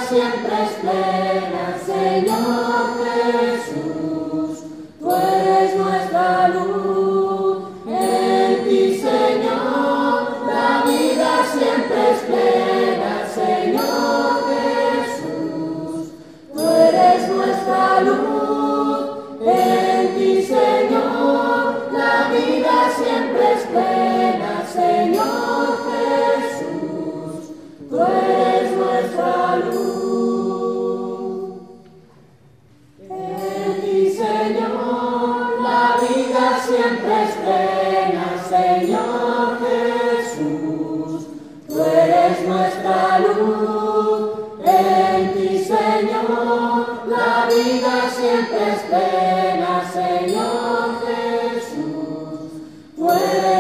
siempre es plena, Señor Jesús. Tú eres nuestra luz, en ti, Señor, la vida siempre es plena, Señor Jesús. Tú eres nuestra luz, en ti, Señor, la vida siempre es plena, Señor Jesús. Tú eres nuestra luz. En ti, Señor, la vida siempre es plena, Señor Jesús. Tú eres nuestra luz. En ti, Señor, la vida siempre es plena, Señor Jesús. Tú eres